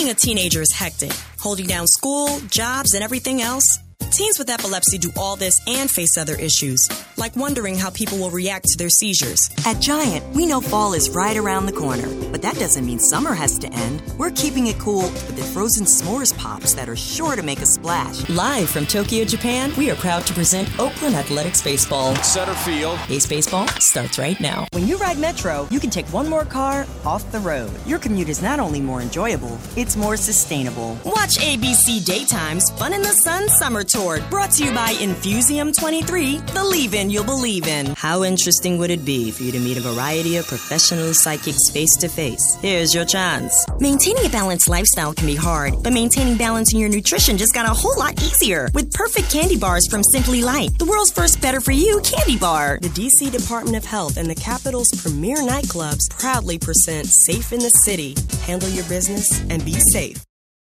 Being a teenager is hectic, holding down school, jobs, and everything else. Teens with epilepsy do all this and face other issues, like wondering how people will react to their seizures. At Giant, we know fall is right around the corner, but that doesn't mean summer has to end. We're keeping it cool with the frozen s'mores pops that are sure to make a splash. Live from Tokyo, Japan, we are proud to present Oakland Athletics Baseball. Center field. Ace Baseball starts right now. When you ride Metro, you can take one more car off the road. Your commute is not only more enjoyable, it's more sustainable. Watch ABC Daytime's Fun in the Sun Summer Tour, brought to you by Infusium 23, the leave-in you'll believe in. How interesting would it be for you to meet a variety of professional psychics face-to-face? Here's your chance. Maintaining a balanced lifestyle can be hard, but maintaining balance in your nutrition just got a whole lot easier with perfect candy bars from Simply Light, the world's first better-for-you candy bar. The D.C. Department of Health and the capital's premier nightclubs proudly present Safe in the City. Handle your business and be safe.